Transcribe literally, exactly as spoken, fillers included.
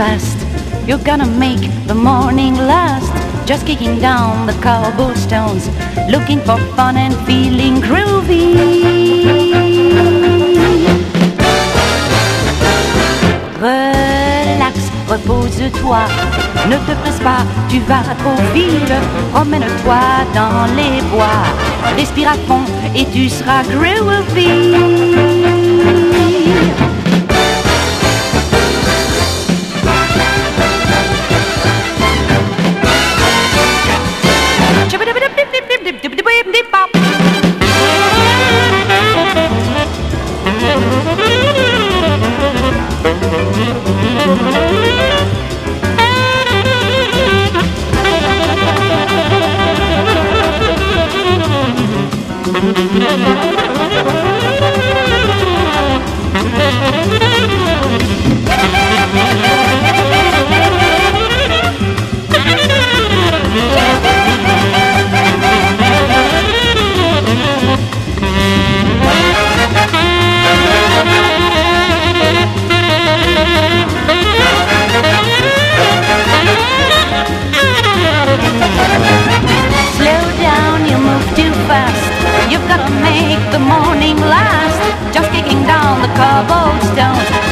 fast. You're gonna make the morning last. Just kicking down the cobblestones, looking for fun and feeling groovy. Relax, repose-toi, ne te presse pas, tu vas trop vite. Promène-toi dans les bois, respire à fond et tu seras groovy.